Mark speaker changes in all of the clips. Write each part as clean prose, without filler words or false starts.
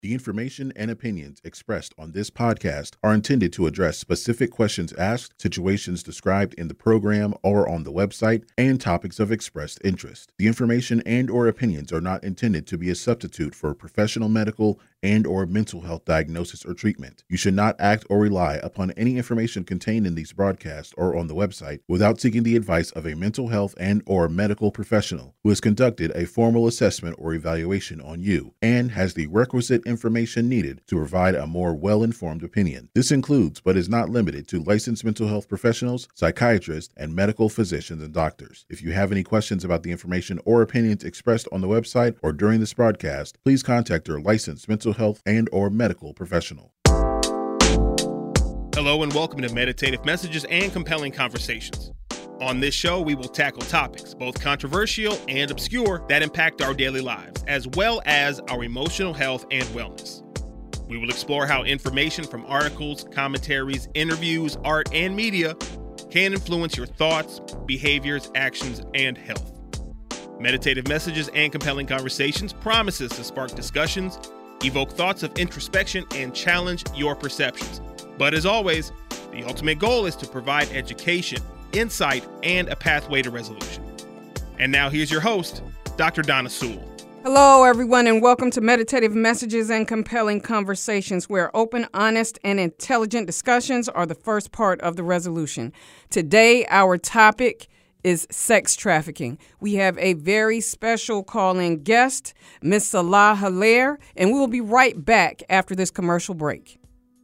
Speaker 1: The information and opinions expressed on this podcast are intended to address specific questions asked, situations described in the program or on the website, and topics of expressed interest. The information and/or opinions are not intended to be a substitute for professional medical and/or mental health diagnosis or treatment. You should not act or rely upon any information contained in these broadcasts or on the website without seeking the advice of a mental health and/or medical professional who has conducted a formal assessment or evaluation on you and has the requisite information needed to provide a more well-informed opinion. This includes, but is not limited to, licensed mental health professionals, psychiatrists, and medical physicians and doctors. If you have any questions about the information or opinions expressed on the website or during this broadcast, please contact your licensed mental health and/or medical professional.
Speaker 2: Hello and welcome to Meditative Messages and Compelling Conversations. On this show, we will tackle topics, both controversial and obscure, that impact our daily lives, as well as our emotional health and wellness. We will explore how information from articles, commentaries, interviews, art, and media can influence your thoughts, behaviors, actions, and health. Meditative Messages and Compelling Conversations promises to spark discussions, evoke thoughts of introspection, and challenge your perceptions. But as always, the ultimate goal is to provide education, insight, and a pathway to resolution. And now here's your host, Dr. Donna Sewell.
Speaker 3: Hello, everyone, and welcome to Meditative Messages and Compelling Conversations, where open, honest, and intelligent discussions are the first part of the resolution. Today, our topic is sex trafficking. We have a very special call-in guest, Ms. Salah Hilaire, and we will be right back after this commercial break.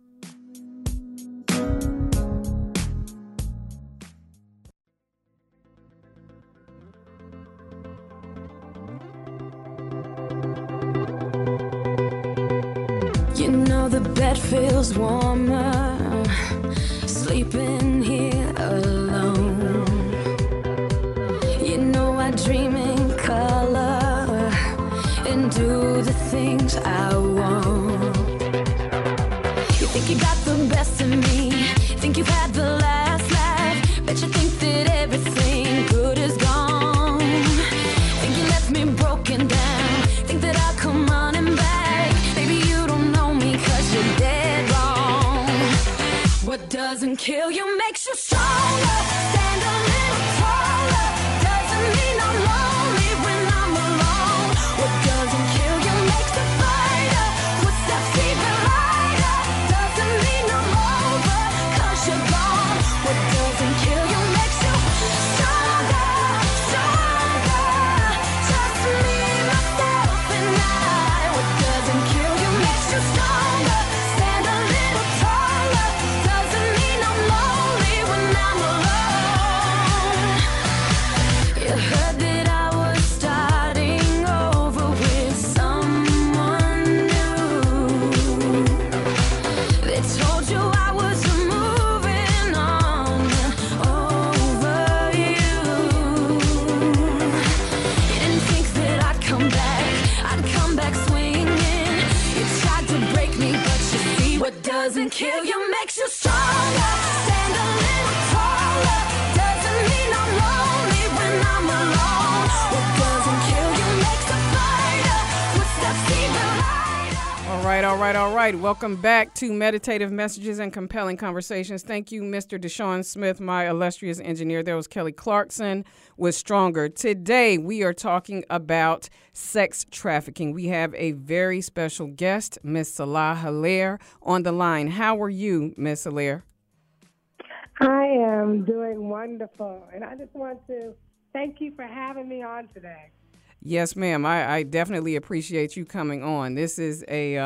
Speaker 4: You know the bed feels warmer, sleeping here alone. You know I dream in color and do the things I want. You think you got the best of me, think you've had the last laugh, bet you think that everything good is gone. Think you left me broken down, think that I'll come running back. What doesn't kill you makes you stronger. Stand a little taller. Doesn't mean I'm lonely when I'm alone. What doesn't kill you makes a fighter. Footsteps even lighter. Doesn't mean I'm over, 'cause you're gone. What doesn't kill you makes you stronger, stronger. Just me, myself, and I. What doesn't kill you makes you stronger. Stand a little taller. You heard that I was starting over with someone new. They told you I was moving on over you. You didn't think that I'd come back swinging. You tried to break me, but you see what doesn't kill you makes you stronger. Stand a little taller. Doesn't mean I'm lonely when I'm alone. What doesn't kill you makes a fighter. Footsteps even lighter.
Speaker 3: All right. Welcome back to Meditative Messages and Compelling Conversations. Thank you, Mr. Deshaun Smith, my illustrious engineer. There was Kelly Clarkson with Stronger. Today, we are talking about sex trafficking. We have a very special guest, Ms. Salah Hilaire, on the line. How are you, Ms. Hilaire?
Speaker 5: I am doing wonderful, and I just want to thank you for having me on today.
Speaker 3: Yes, ma'am. I definitely appreciate you coming on. This is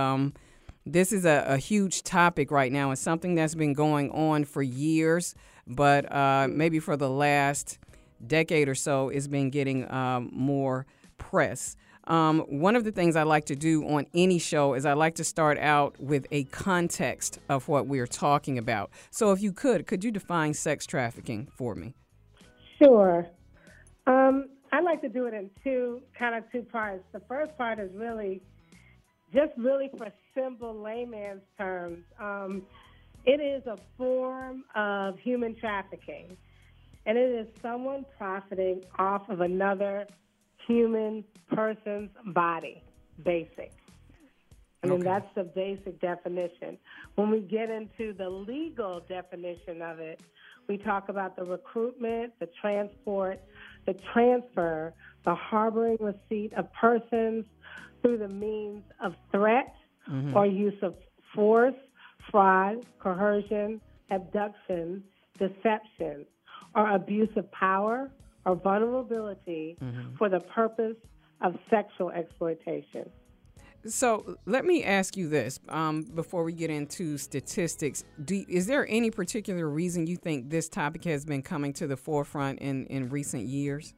Speaker 3: a huge topic right now. It's something that's been going on for years, but maybe for the last decade or so, it's been getting more press. One of the things I like to do on any show is I like to start out with a context of what we're talking about. So if you could you define sex trafficking for me?
Speaker 5: Sure. I like to do it in two parts. The first part is really for simple layman's terms. It is a form of human trafficking, and it is someone profiting off of another human person's body, basic. I mean,
Speaker 3: Okay.
Speaker 5: that's the basic definition. When we get into the legal definition of it, we talk about the recruitment, the transport, the transfer, the harboring, receipt of persons through the means of threat or use of force, fraud, coercion, abduction, deception, or abuse of power or vulnerability for the purpose of sexual exploitation.
Speaker 3: So let me ask you this before we get into statistics. Is there any particular reason you think this topic has been coming to the forefront in recent years?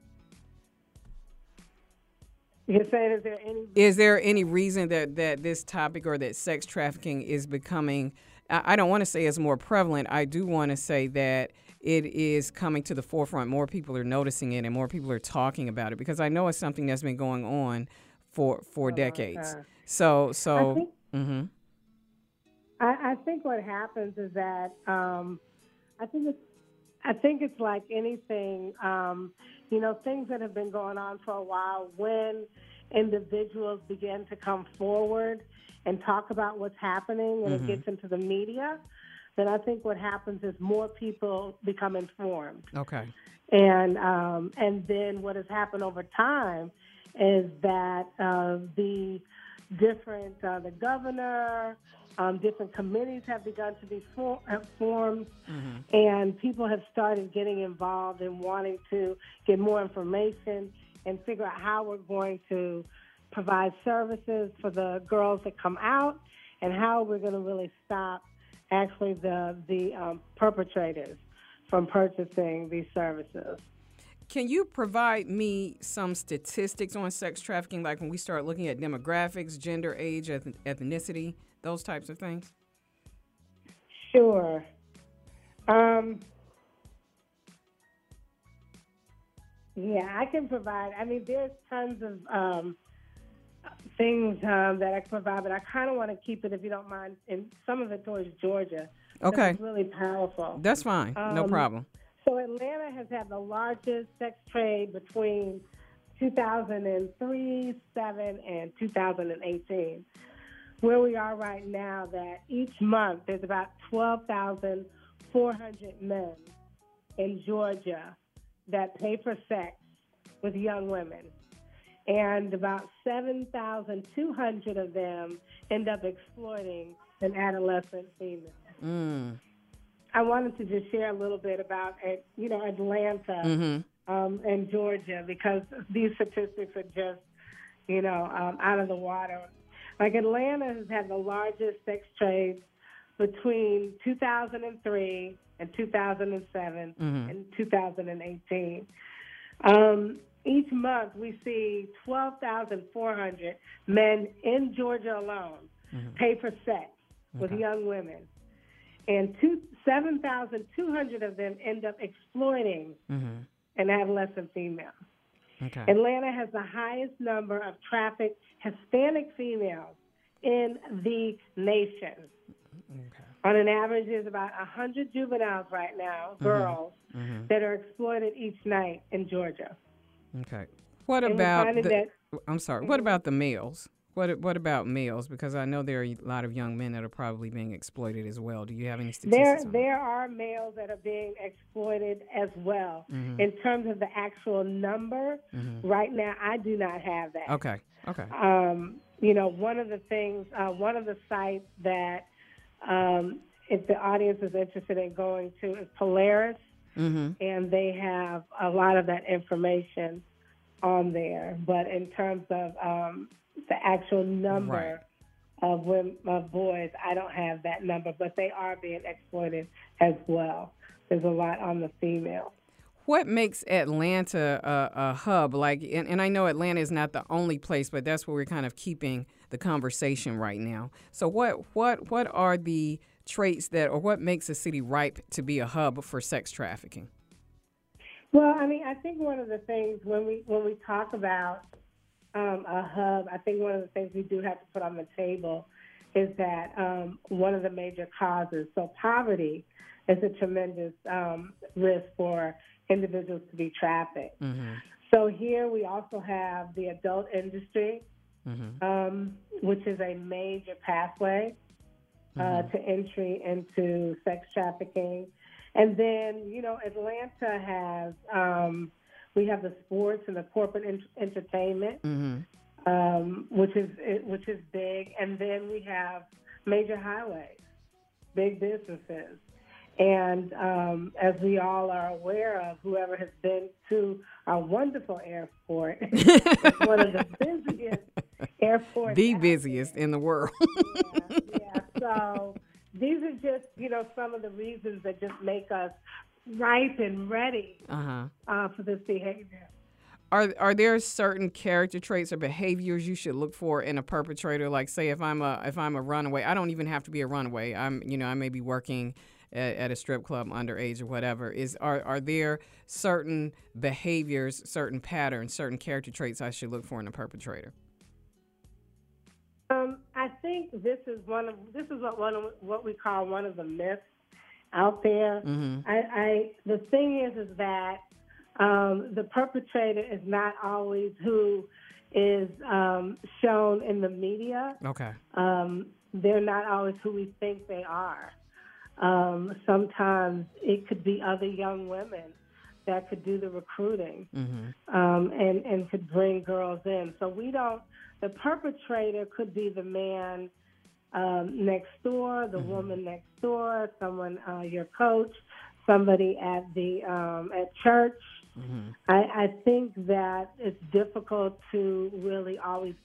Speaker 5: You're saying,
Speaker 3: Is there any reason that this topic or that sex trafficking is becoming, I don't want to say it's more prevalent. I do want to say that it is coming to the forefront. More people are noticing it and more people are talking about it, because I know it's something that's been going on for decades. So
Speaker 5: I think what happens is that I think it's like anything, things that have been going on for a while. When individuals begin to come forward and talk about what's happening and it gets into the media, then I think what happens is more people become informed.
Speaker 3: Okay.
Speaker 5: And then what has happened over time is that the governor, different committees have begun to be formed, and people have started getting involved and wanting to get more information and figure out how we're going to provide services for the girls that come out and how we're going to really stop actually the perpetrators from purchasing these services.
Speaker 3: Can you provide me some statistics on sex trafficking, like when we start looking at demographics, gender, age, ethnicity, those types of things?
Speaker 5: Sure. Yeah, I can provide. I mean, there's tons of things that I can provide, but I kind of want to keep it, if you don't mind, in some of it towards Georgia.
Speaker 3: Okay.
Speaker 5: It's really powerful.
Speaker 3: That's fine. No problem.
Speaker 5: So Atlanta has had the largest sex trade between 2003, 7, and 2018. Where we are right now, that each month there's about 12,400 men in Georgia that pay for sex with young women. And about 7,200 of them end up exploiting an adolescent female. I wanted to just share a little bit about, Atlanta and Georgia, because these statistics are just, out of the water. Like Atlanta has had the largest sex trade between 2003 and 2007 and 2018. Each month we see 12,400 men in Georgia alone pay for sex with young women. And 7,200 of them end up exploiting an adolescent female.
Speaker 3: Okay.
Speaker 5: Atlanta has the highest number of trafficked Hispanic females in the nation.
Speaker 3: Okay.
Speaker 5: On an average, there's about 100 juveniles right now, girls, that are exploited each night in Georgia.
Speaker 3: Okay. What
Speaker 5: And we're
Speaker 3: about
Speaker 5: finding that-
Speaker 3: I'm sorry. What about the males? What about males? Because I know there are a lot of young men that are probably being exploited as well. Do you have any statistics on that?
Speaker 5: There are males that are being exploited as well. In terms of the actual number, right now I do not have that.
Speaker 3: Okay.
Speaker 5: One of the things, one of the sites that, if the audience is interested in going to, is Polaris, and they have a lot of that information on there. But in terms of the actual number of boys, I don't have that number, but they are being exploited as well. There's a lot on the female.
Speaker 3: What makes Atlanta a hub? And I know Atlanta is not the only place, but that's where we're kind of keeping the conversation right now. So what are the traits or what makes a city ripe to be a hub for sex trafficking?
Speaker 5: Well, I mean, I think one of the things when we talk about a hub, I think one of the things we do have to put on the table is that one of the major causes, so poverty is a tremendous risk for individuals to be trafficked. So here we also have the adult industry which is a major pathway to entry into sex trafficking. And then, Atlanta has, we have the sports and the corporate entertainment, which is big. And then we have major highways, big businesses. And as we all are aware of, whoever has been to our wonderful airport, it's one of the busiest airports.
Speaker 3: The busiest in the world.
Speaker 5: Yeah. So these are just, some of the reasons that just make us ripe and ready for this behavior.
Speaker 3: Are there certain character traits or behaviors you should look for in a perpetrator? Like, say, if I'm a runaway, I don't even have to be a runaway. I may be working at a strip club underage or whatever. Are there certain behaviors, certain patterns, certain character traits I should look for in a perpetrator?
Speaker 5: I think this is what we call one of the myths out there. The thing is that the perpetrator is not always who is shown in the media.
Speaker 3: Okay.
Speaker 5: They're not always who we think they are. Sometimes it could be other young women that could do the recruiting and could bring girls in. So the perpetrator could be the man next door, the woman next door, someone, your coach, somebody at church. I think that it's difficult to really always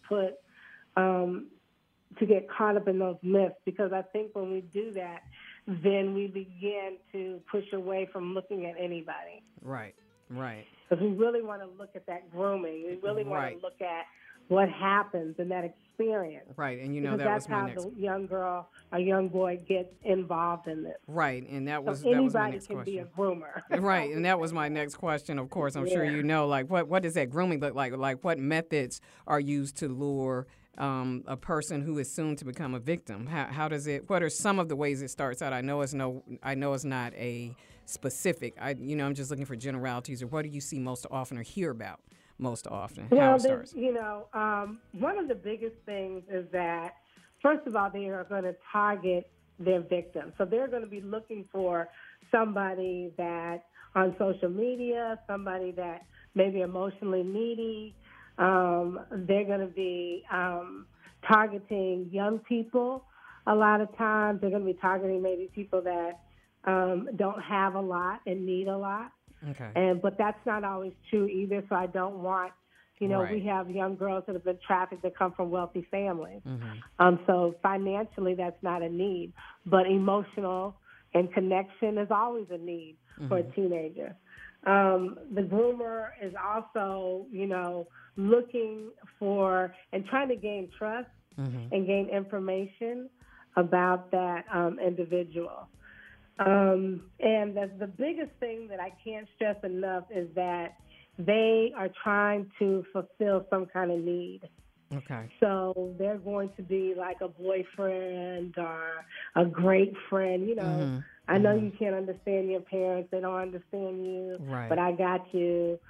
Speaker 5: to get caught up in those myths, because I think when we do that, then we begin to push away from looking at anybody.
Speaker 3: Right.
Speaker 5: Because we really want to look at that grooming. We really want to look at what happens in that experience.
Speaker 3: Right, and
Speaker 5: because
Speaker 3: that was my next.
Speaker 5: That's how the young girl or young boy gets involved in this.
Speaker 3: Right, and that was
Speaker 5: my
Speaker 3: next question.
Speaker 5: Anybody can be a groomer.
Speaker 3: Right, and that was my next question. Of course, I'm sure you know, like what does that grooming look like? Like what methods are used to lure a person who is soon to become a victim? How does it? What are some of the ways it starts out? I know it's not a specific. I'm just looking for generalities. Or what do you see most often or hear about most often? How it starts?
Speaker 5: One of the biggest things is that, first of all, they are going to target their victim. So they're going to be looking for somebody that on social media, somebody that may be emotionally needy. They're going to be targeting young people. A lot of times they're going to be targeting maybe people that don't have a lot and need a lot.
Speaker 3: Okay.
Speaker 5: But that's not always true either. So I don't want, we have young girls that have been trafficked that come from wealthy families. So financially, that's not a need. But emotional and connection is always a need for a teenager. The groomer is also, looking for and trying to gain trust and gain information about that individual. And the biggest thing that I can't stress enough is that they are trying to fulfill some kind of need.
Speaker 3: Okay.
Speaker 5: So they're going to be like a boyfriend or a great friend. I know you can't understand your parents. They don't understand you, but I got you.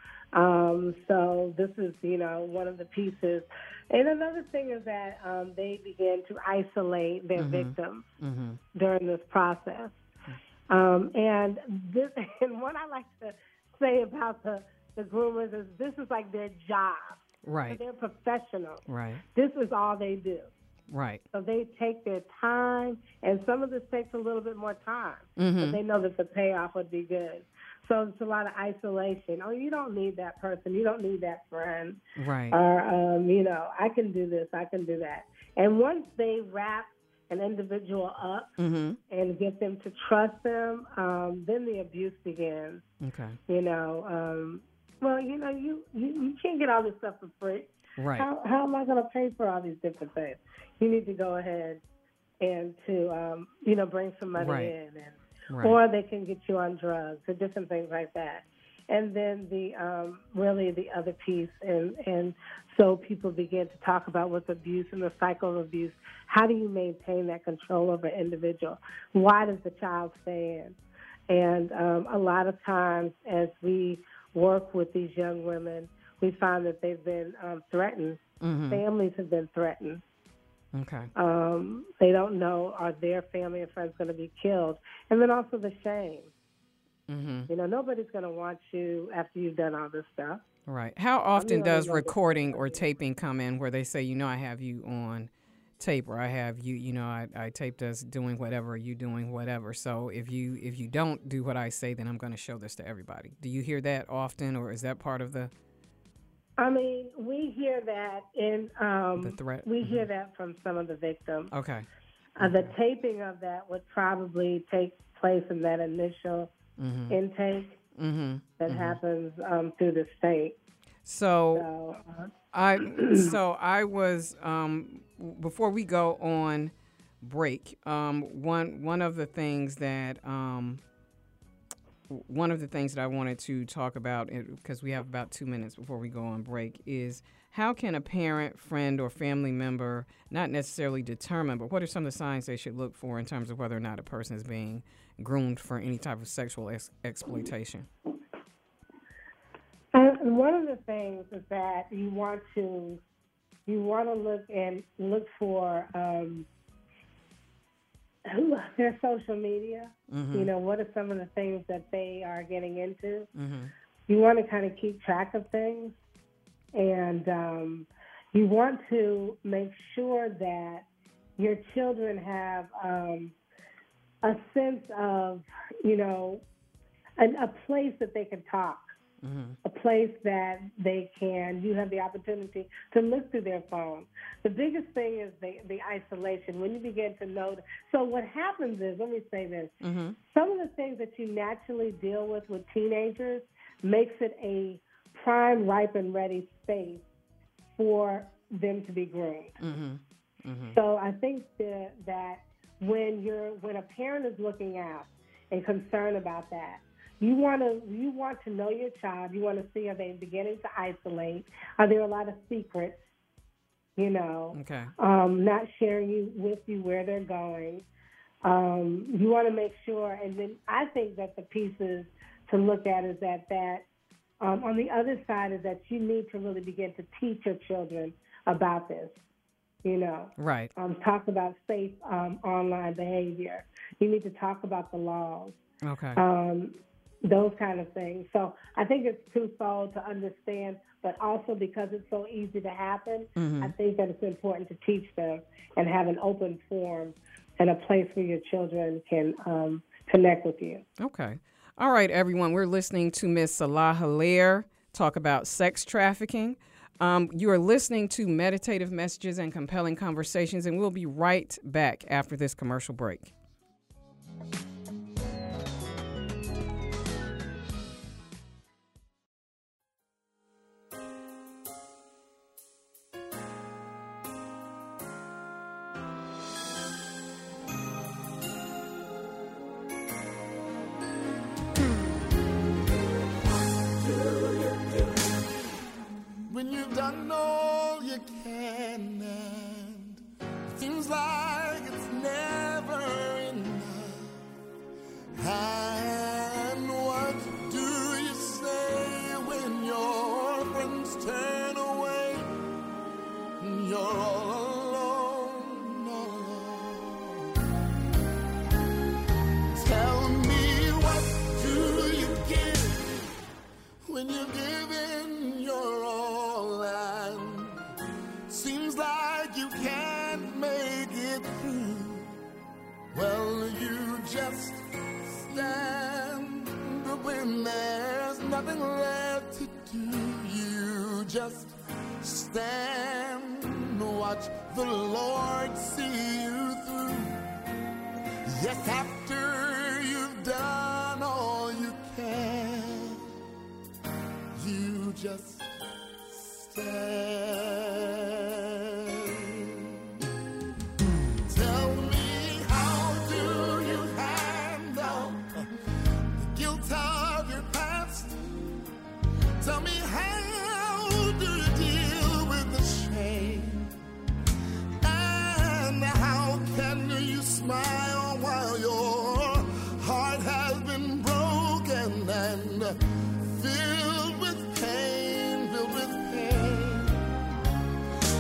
Speaker 5: So this is, one of the pieces. And another thing is that they begin to isolate their victims during this process. And what I like to say about the groomers is this is like their job.
Speaker 3: Right.
Speaker 5: So they're professionals.
Speaker 3: Right.
Speaker 5: This is all they do.
Speaker 3: Right.
Speaker 5: So they take their time, and some of this takes a little bit more time, but they know that the payoff would be good. So it's a lot of isolation. Oh, you don't need that person. You don't need that friend.
Speaker 3: Right.
Speaker 5: Or, I can do this. I can do that. And once they wrap an individual up and get them to trust them, then the abuse begins.
Speaker 3: Okay.
Speaker 5: You can't get all this stuff for free.
Speaker 3: Right.
Speaker 5: How am I going to pay for all these different things? You need to go ahead and to bring some money in, or they can get you on drugs or different things like that. And then the other piece, and so people begin to talk about what's abuse and the cycle of abuse. How do you maintain that control over an individual? Why does the child stay in? And a lot of times, as we work with these young women, we find that they've been threatened Families have been threatened.
Speaker 3: Okay.
Speaker 5: They don't know, are their family and friends going to be killed? And then also the shame. You know, nobody's going to want you after you've done all this stuff.
Speaker 3: Right. How often does recording or taping come in where they say, you know, I have you on tape, or I have you, you know, I taped us doing whatever, you doing whatever. So if you don't do what I say, then I'm going to show this to everybody. Do you hear that often, or is that part of the?
Speaker 5: I mean, we hear that in
Speaker 3: The threat?
Speaker 5: we hear that from some of the victims.
Speaker 3: Okay.
Speaker 5: The taping of that would probably take place in that initial intake that happens through the state.
Speaker 3: So I was before we go on break, one of the things that I wanted to talk about, because we have about 2 minutes before we go on break, is how can a parent, friend, or family member not necessarily determine, but what are some of the signs they should look for in terms of whether or not a person is being groomed for any type of sexual exploitation?
Speaker 5: And one of the things is that you want to look for their social media. You know, what are some of the things that they are getting into? You want to kind of keep track of things, and you want to make sure that your children have a sense of, you know, a place that they can talk. A place that you have the opportunity to look through their phone. The biggest thing is the isolation. When you begin to know, so what happens is, let me say this, some of the things that you naturally deal with teenagers makes it a prime, ripe, and ready space for them to be groomed. So I think that when a parent is looking out and concerned about that, you want to know your child. You want to see, are they beginning to isolate? Are there a lot of secrets? You know, not sharing with you where they're going. You want to make sure, and then I think that the pieces to look at is that on the other side is that you need to really begin to teach your children about this. You know,
Speaker 3: right?
Speaker 5: Talk about safe online behavior. You need to talk about the laws.
Speaker 3: Okay.
Speaker 5: Those kind of things. So I think it's twofold to understand, but also because it's so easy to happen, I think that it's important to teach them and have an open forum and a place where your children can connect with you.
Speaker 3: Okay. All right, everyone. We're listening to Ms. Salah Hilaire talk about sex trafficking. You are listening to Meditative Messages and Compelling Conversations, and we'll be right back after this commercial break.
Speaker 6: When you've done all you can, and it seems like it's never enough. And what do you say when your friends turn away and you're all alone, all alone? Tell me, what do you give when you're giving your all? Seems like you can't make it through. Well, you just stand when there's nothing left to do. You just stand, watch the Lord see you through. Yes, after you've done all you can, you just stand. Tell me, how do you handle the guilt of your past? Tell me, how do you deal with the shame? And how can you smile while your heart has been broken and filled with pain, filled with pain?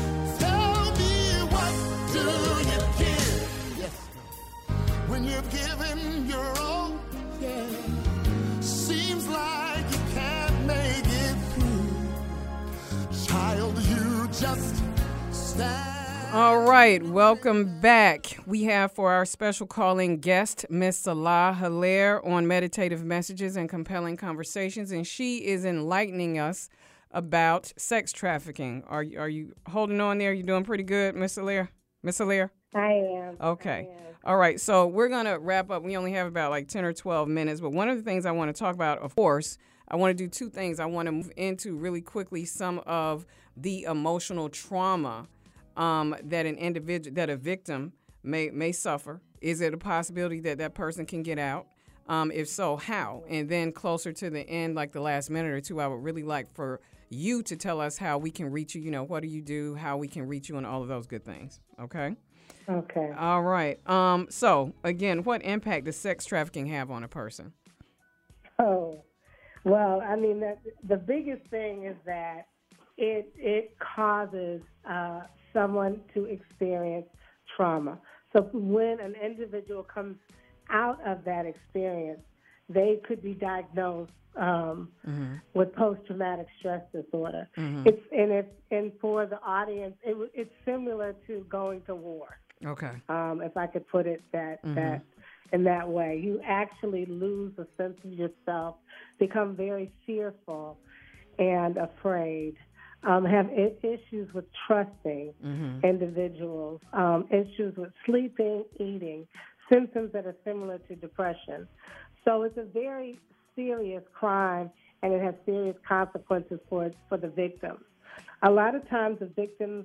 Speaker 6: when you're old, yeah. Seems like you can't make it through. Child, you just stand.
Speaker 3: All right, welcome back. We have for our special calling guest, Miss Salah Hilaire, on Meditative Messages and Compelling Conversations, and she is enlightening us about sex trafficking. Are you holding on there? You doing pretty good, Miss Hilaire? Miss Hilaire?
Speaker 5: I am.
Speaker 3: Okay.
Speaker 5: I am.
Speaker 3: All right, so we're going to wrap up. We only have about like 10 or 12 minutes, but one of the things I want to talk about, of course, I want to do two things. I want to move into really quickly some of the emotional trauma that an individual, that a victim may suffer. Is it a possibility that that person can get out? If so, how? And then closer to the end, like the last minute or two, I would really like for you to tell us how we can reach you. You know, what do you do? How we can reach you, and all of those good things. Okay.
Speaker 5: Okay.
Speaker 3: All right. So again, what impact does sex trafficking have on a person?
Speaker 5: Oh, well, I mean, the biggest thing is that it causes someone to experience trauma. So when an individual comes out of that experience, they could be diagnosed with post-traumatic stress disorder. And for the audience, it's similar to going to war.
Speaker 3: Okay.
Speaker 5: If I could put it that in that way, you actually lose a sense of yourself, become very fearful and afraid. Have issues with trusting individuals, issues with sleeping, eating, symptoms that are similar to depression. So it's a very serious crime, and it has serious consequences for the victims. A lot of times the victims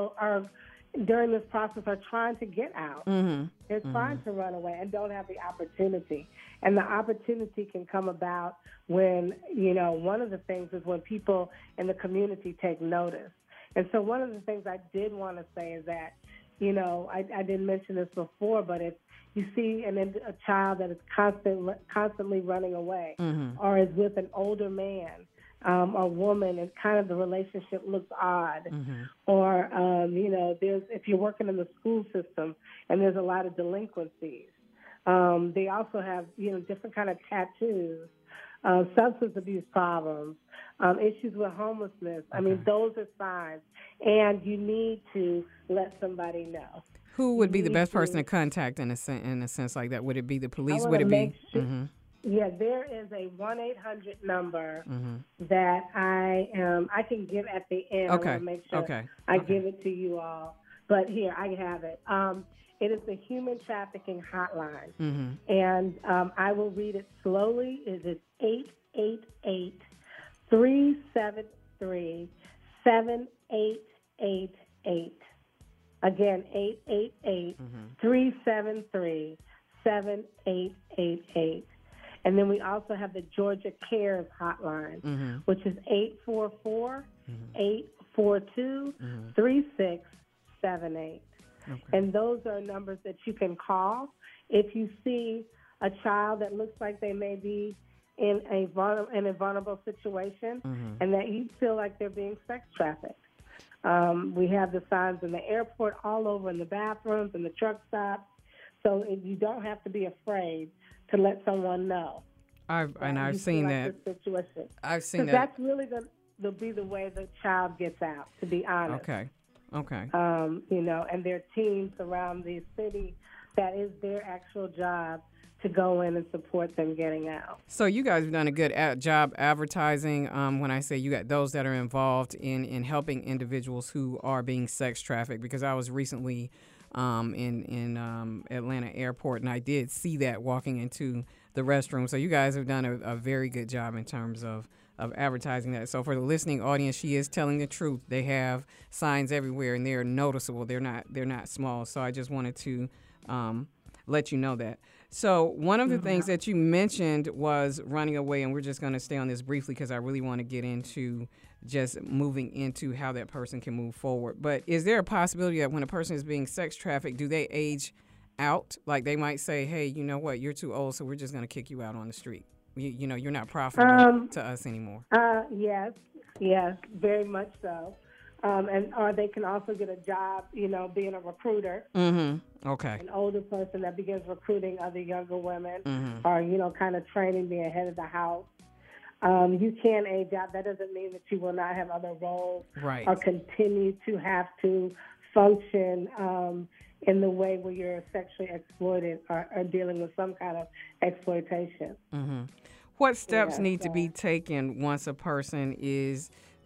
Speaker 5: during this process are trying to get out. They're trying to run away and don't have the opportunity. And the opportunity can come about when, one of the things is when people in the community take notice. And so one of the things I did want to say is that, I didn't mention this before, but if you see a child that is constantly running away or is with an older man, or woman, and kind of the relationship looks odd, or if you're working in the school system and there's a lot of delinquencies, they also have different kind of tattoos, substance abuse problems, issues with homelessness. I mean, those are signs, and you need to let somebody know.
Speaker 3: Who would be the best person to contact in a sense like that? Would it be the police? Would it be?
Speaker 5: Yeah, there is a 1-800 number that I can give at the end.
Speaker 3: Okay.
Speaker 5: I want to make sure I give it to you all. But here, I have it. It is the Human Trafficking Hotline. And I will read it slowly. It is 888-373-7888. Again, 888-373-7888. And then we also have the Georgia Cares Hotline, which is 844-842-3678. And those are numbers that you can call if you see a child that looks like they may be in a vulnerable situation and that you feel like they're being sex trafficked. We have the signs in the airport, all over in the bathrooms, in the truck stops. So you don't have to be afraid to let someone know.
Speaker 3: I've seen that. I've seen that.
Speaker 5: That's really going to be the way the child gets out, to be honest.
Speaker 3: Okay.
Speaker 5: And their teams around the city, that is their actual job to go in and support them getting out.
Speaker 3: So you guys have done a good job advertising. When I say you got those that are involved in helping individuals who are being sex trafficked, because I was recently in Atlanta airport, and I did see that walking into the restroom. So you guys have done a very good job in terms of advertising that. So for the listening audience, she is telling the truth. They have signs everywhere, and they're noticeable. They're not small. So I just wanted to let you know that. So one of the things that you mentioned was running away, and we're just going to stay on this briefly because I really want to get into just moving into how that person can move forward. But is there a possibility that when a person is being sex trafficked, do they age out? Like they might say, hey, you know what, you're too old, so we're just going to kick you out on the street. You're not profitable to us anymore.
Speaker 5: Yes, very much so. or they can also get a job, being a recruiter.
Speaker 3: Mm-hmm. Okay.
Speaker 5: An older person that begins recruiting other younger women, or kind of training, being head of the house. You can age out. That doesn't mean that you will not have other roles,
Speaker 3: right,
Speaker 5: or continue to have to function in the way where you're sexually exploited or dealing with some kind of exploitation.
Speaker 3: Mm-hmm. What steps need to be taken once a person is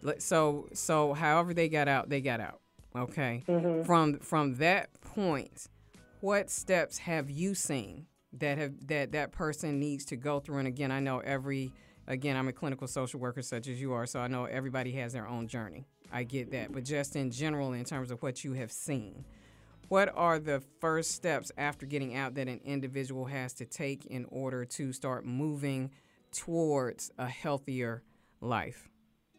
Speaker 3: so however they got out, okay?
Speaker 5: Mm-hmm.
Speaker 3: From that point, what steps have you seen that person needs to go through? And again, I know I'm a clinical social worker such as you are, so I know everybody has their own journey. I get that. But just in general, in terms of what you have seen, what are the first steps after getting out that an individual has to take in order to start moving towards a healthier life?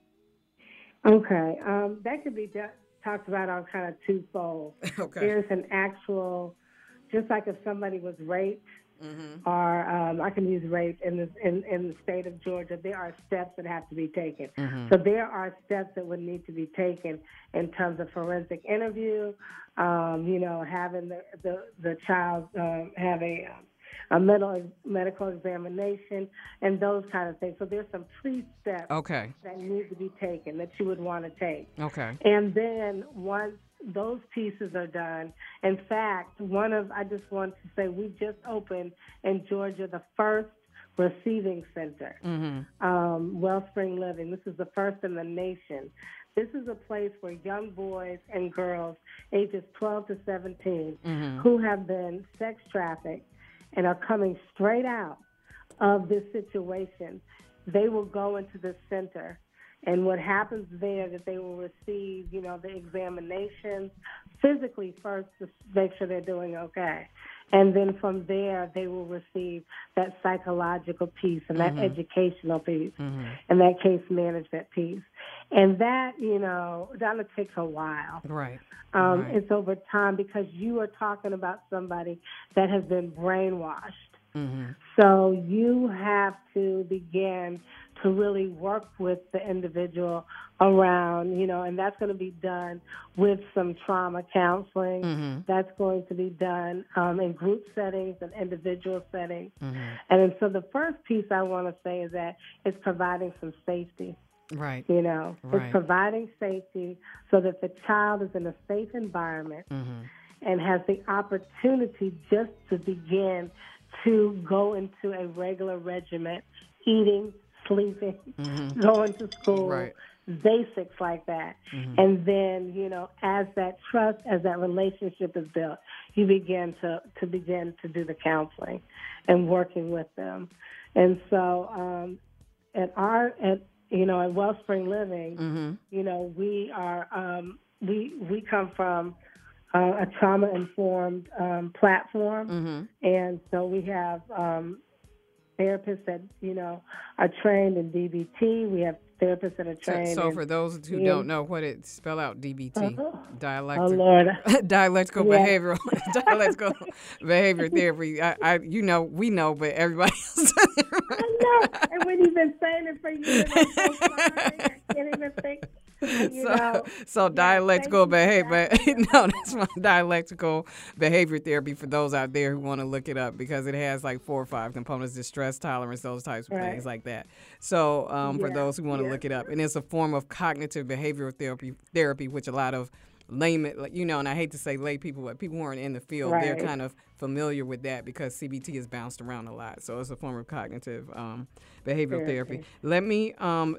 Speaker 5: Okay. That could be talked about on kind of twofold.
Speaker 3: Okay.
Speaker 5: There's an actual, just like if somebody was raped, or I can use rape in the state of Georgia, there are steps that have to be taken. So there are steps that would need to be taken in terms of forensic interview, having the child have a medical examination, and those kind of things. So there's some pre-steps that need to be taken that you would want to take.
Speaker 3: Okay.
Speaker 5: And then once those pieces are done, in fact, I just want to say we just opened in Georgia the first receiving center, Wellspring Living. This is the first in the nation. This is a place where young boys and girls ages 12 to 17 who have been sex trafficked and are coming straight out of this situation, they will go into this center. And what happens there that they will receive, the examinations physically first to make sure they're doing okay. And then from there, they will receive that psychological piece and that educational piece and that case management piece. And that, that takes a while.
Speaker 3: Right.
Speaker 5: It's over time because you are talking about somebody that has been brainwashed. So you have to begin to really work with the individual around, and that's going to be done with some trauma counseling. That's going to be done in group settings and individual settings. And so the first piece I want to say is that it's providing some safety.
Speaker 3: Right.
Speaker 5: It's providing safety so that the child is in a safe environment and has the opportunity just to begin to go into a regular regimen, eating, sleeping, going to school, basics like that. And then, as that trust, as that relationship is built, you begin to do the counseling and working with them. And so at Wellspring Living, we are we come from a trauma-informed platform, and so we have therapists that are trained in DBT. We have therapists that are trained.
Speaker 3: So for those who don't know, what it spell out DBT,
Speaker 5: dialectical
Speaker 3: behavioral, dialectical behavior therapy. We know, but everybody else.
Speaker 5: I know, and when you've been saying it for years, I'm so sorry. I can't even think.
Speaker 3: So dialectical behavior, that's my dialectical behavior therapy for those out there who want to look it up because it has like 4 or 5 components: distress tolerance, those types of things like that. So for those who want to look it up, and it's a form of cognitive behavioral therapy, which a lot of laymen, and I hate to say lay people, but people who aren't in the field, they're kind of familiar with that because CBT is bounced around a lot. So it's a form of cognitive behavioral therapy. Let me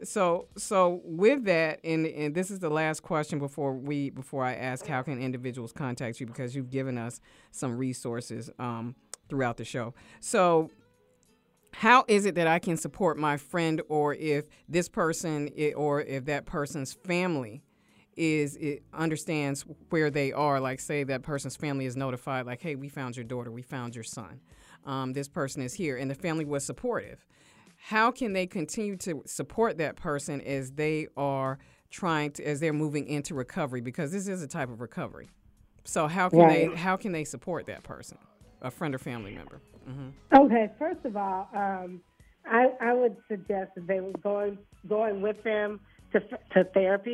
Speaker 3: so with that, and this is the last question before I ask how can individuals contact you, because you've given us some resources throughout the show. So how is it that I can support my friend, or if this person or if that person's family it understands where they are, like say that person's family is notified, like, hey, we found your daughter, we found your son, this person is here, and the family was supportive. How can they continue to support that person as they are as they're moving into recovery, because this is a type of recovery? So how can they support that person, a friend or family member?
Speaker 5: Okay, first of all, I would suggest that they were going with them to therapy.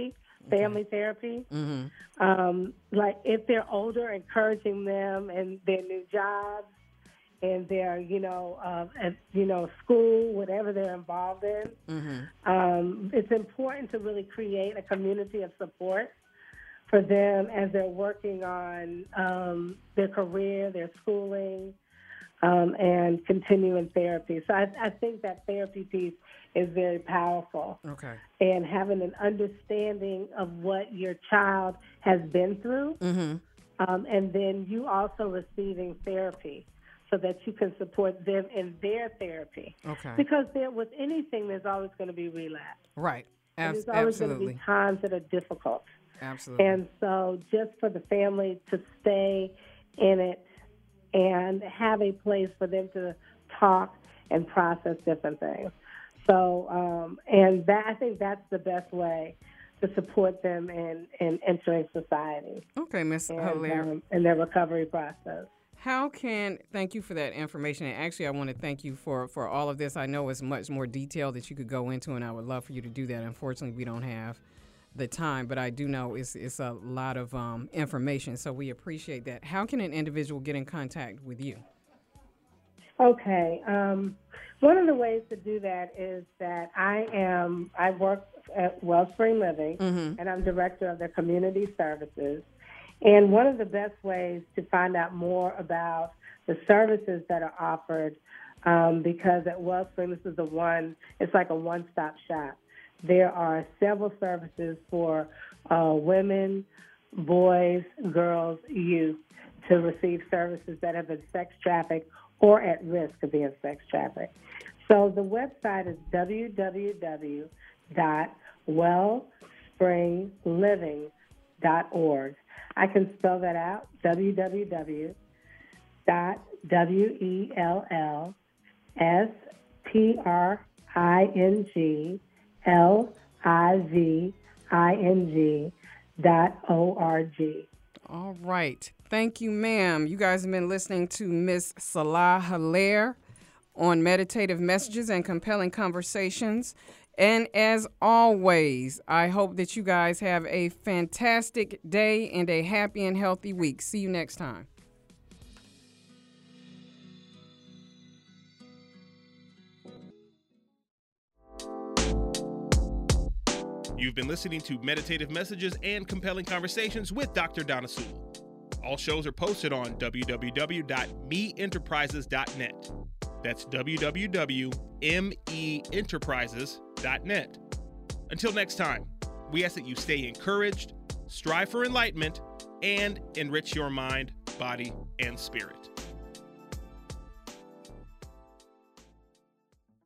Speaker 5: family therapy. Like if they're older, encouraging them in their new jobs and their, school, whatever they're involved in. It's important to really create a community of support for them as they're working on their career, their schooling, and continuing therapy. So I think that therapy piece is very powerful.
Speaker 3: Okay.
Speaker 5: And having an understanding of what your child has been through, and then you also receiving therapy so that you can support them in their therapy.
Speaker 3: Okay.
Speaker 5: Because with anything, there's always going to be relapse.
Speaker 3: Right.
Speaker 5: And there's always going to
Speaker 3: Absolutely.
Speaker 5: be times that are difficult.
Speaker 3: Absolutely.
Speaker 5: And so just for the family to stay in it and have a place for them to talk and process different things. So, and that, I think that's the best way to support them in entering society.
Speaker 3: Okay, Ms. Hilaire.
Speaker 5: In their recovery process.
Speaker 3: Thank you for that information. And actually, I want to thank you for all of this. I know it's much more detail that you could go into, and I would love for you to do that. Unfortunately, we don't have the time, but I do know it's a lot of information, so we appreciate that. How can an individual get in contact with you?
Speaker 5: Okay. One of the ways to do that is that I work at Wellspring Living, and I'm director of their community services. And one of the best ways to find out more about the services that are offered, because at Wellspring, this is it's like a one-stop shop. There are several services for women, boys, girls, youth to receive services that have been sex trafficked or at risk of being sex trafficked. So the website is www.wellspringliving.org. I can spell that out, www.wellspringliving.org.
Speaker 3: All right. Thank you, ma'am. You guys have been listening to Miss Salah Hilaire on Meditative Messages and Compelling Conversations. And as always, I hope that you guys have a fantastic day and a happy and healthy week. See you next time.
Speaker 2: You've been listening to Meditative Messages and Compelling Conversations with Dr. Donna Sewell. All shows are posted on www.meenterprises.net. That's www.meenterprises.net. Until next time, we ask that you stay encouraged, strive for enlightenment, and enrich your mind, body, and spirit.